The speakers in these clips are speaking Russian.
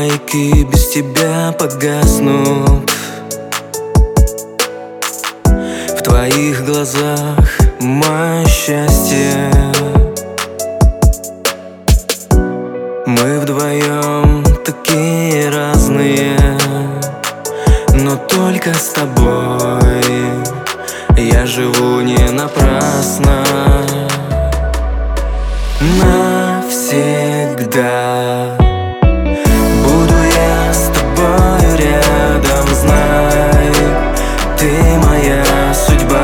маяки без тебя погаснут. В твоих глазах мое счастье. Мы вдвоем такие разные, но только с тобой я живу не напрасно. Навсегда буду я с тобой рядом, знай, ты моя судьба.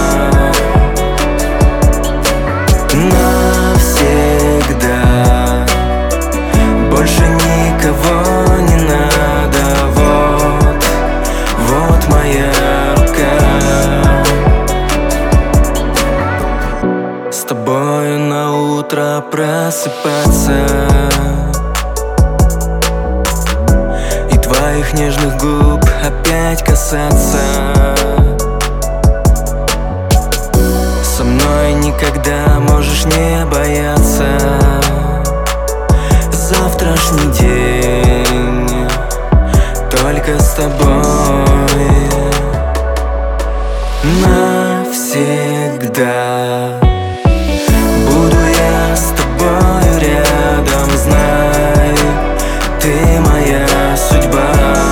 Навсегда больше никого не надо. Вот моя рука. С тобою на утро просыпаться и твоих нежных губ опять касаться. Со мной никогда можешь не бояться. Завтрашний день только с тобой. Навсегда буду я с тобой рядом, знай, ты моя судьба.